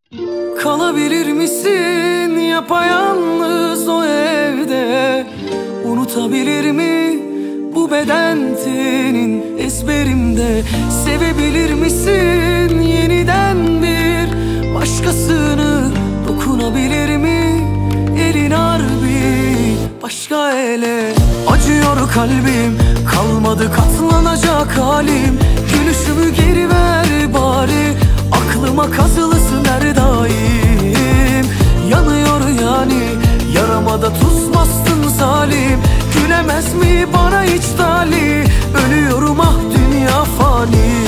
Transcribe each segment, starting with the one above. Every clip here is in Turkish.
Kalabilir misin yapayalnız o evde? Unutabilir mi bu beden tenin ezberimde? Sevebilir misin yeniden bir başkasını? Dokunabilir mi elin harbi başka ele? Acıyor kalbim, kalmadı katlanacak halim. Gülüşümü geri ver bari, aklıma kazılısın her daim. Yanıyor yani, yaramada tuz bastın zalim. Gülemez mi bana hiç talih? Ölüyorum ah dünya fani.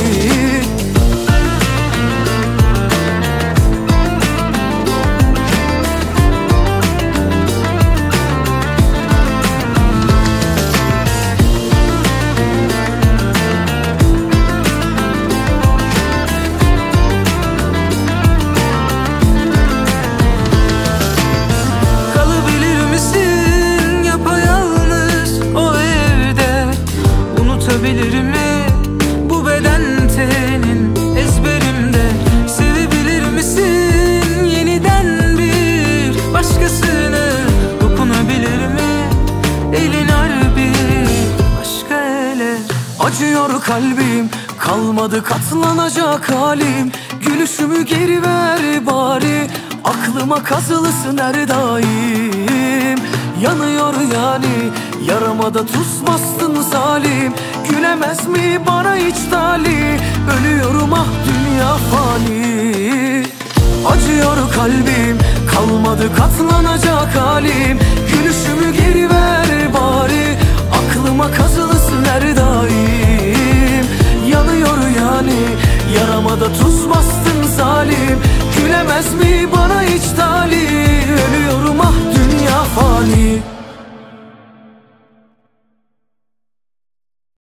Unutabilir mi bu beden tenin ezberimde? Sevebilir misin yeniden bir başkasını? Dokunabilir mi elin harbi başka ele? Acıyor kalbim, kalmadı katlanacak halim. Gülüşümü geri ver bari, aklıma kazılısın her daim. Yanıyor yani, yaramada tuz bastın zalim. Gülemez mi bana hiç talih? Ölüyorum ah dünya fani. Acıyor kalbim, kalmadı katlanacak halim. Gülüşümü geri ver bari, aklıma kazılısın her daim. Yanıyor yani, yaramada tuz bastın zalim. Gülemez mi bana hiç